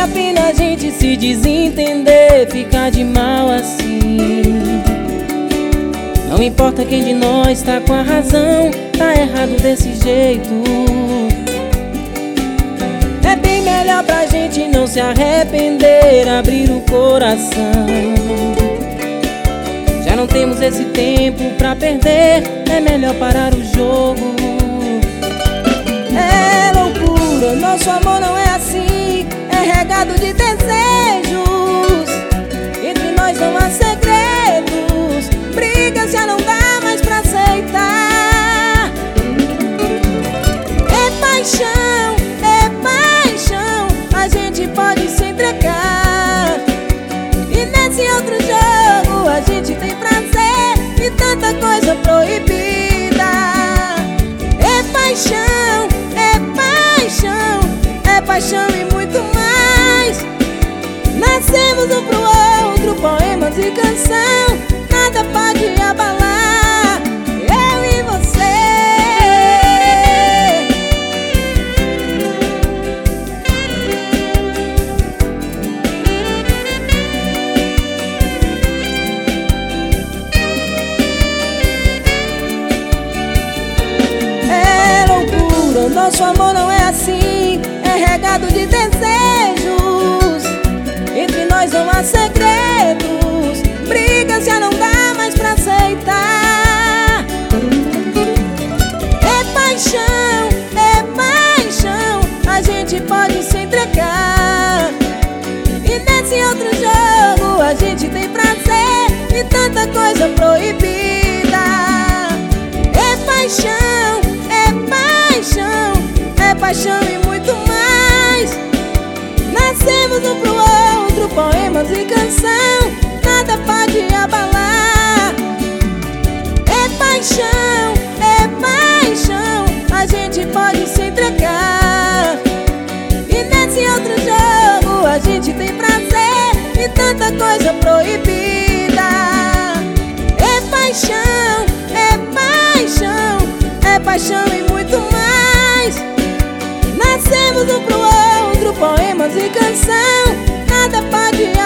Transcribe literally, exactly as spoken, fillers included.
a pena a gente se desentender, ficar de mal assim. Não importa quem de nós tá com a razão, tá errado desse jeito. É bem melhor pra gente não se arrepender, abrir o coração. Já não temos esse tempo pra perder, é melhor parar o jogo. É loucura, nosso amor não é assim, é regado de desejos. Entre nós não há segredos, brigas já não dá mais pra aceitar. É paixão, é paixão, a gente pode se entregar. E nesse outro jogo a gente tem prazer e tanta coisa proibida. É paixão, é paixão, é paixão e muito mais. Nascemos um pro outro, poemas e canção, nada pode abalar eu e você. É loucura, nosso amor não é assim, é regado de desejos. Entre nós não há segredos, brigas já não dá mais pra aceitar. É paixão, é paixão, a gente pode se entregar. E nesse outro jogo a gente tem prazer e tanta coisa proibida. É paixão, é paixão, é paixão e muito mais. Nascemos um pro outro, poemas e canção, nada pode abalar. É paixão, é paixão, a gente pode se entregar. E nesse outro jogo a gente tem prazer e tanta coisa proibida. É paixão, é paixão, é paixão e muito mais. Nascemos um pro outro, poemas e canção, nada pode